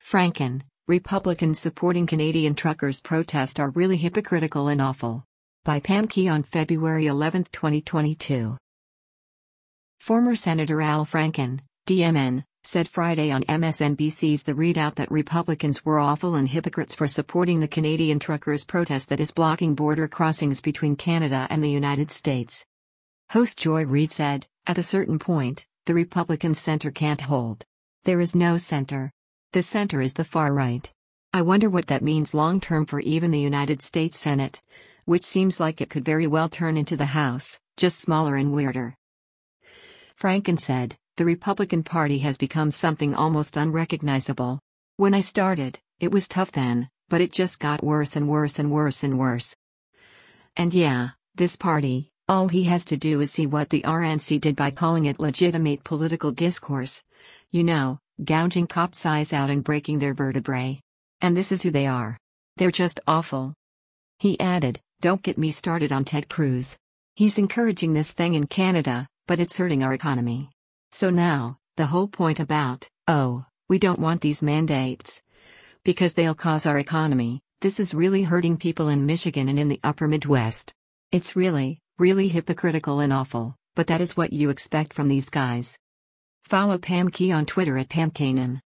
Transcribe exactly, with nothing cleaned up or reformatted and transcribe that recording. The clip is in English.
Franken, Republicans supporting Canadian truckers' protest are really hypocritical and awful. By Pam Key on February eleventh, twenty twenty-two. Former Senator Al Franken, D M N, said Friday on M S N B C's The Readout that Republicans were awful and hypocrites for supporting the Canadian truckers' protest that is blocking border crossings between Canada and the United States. Host Joy Reid said, "At a certain point, the Republican center can't hold. There is no center. The center is the far right. I wonder what that means long-term for even the United States Senate, which seems like it could very well turn into the House, just smaller and weirder." Franken said, "The Republican Party has become something almost unrecognizable. When I started, it was tough then, but it just got worse and worse and worse and worse. And yeah, this party, all he has to do is see what the R N C did by calling it legitimate political discourse. You know, gouging cops' eyes out and breaking their vertebrae. And this is who they are. They're just awful." He added, "Don't get me started on Ted Cruz. He's encouraging this thing in Canada, but it's hurting our economy. So now, the whole point about, oh, we don't want these mandates because they'll cause our economy, this is really hurting people in Michigan and in the upper Midwest. It's really, really hypocritical and awful, but that is what you expect from these guys." Follow Pam Key on Twitter at Pam Kanan.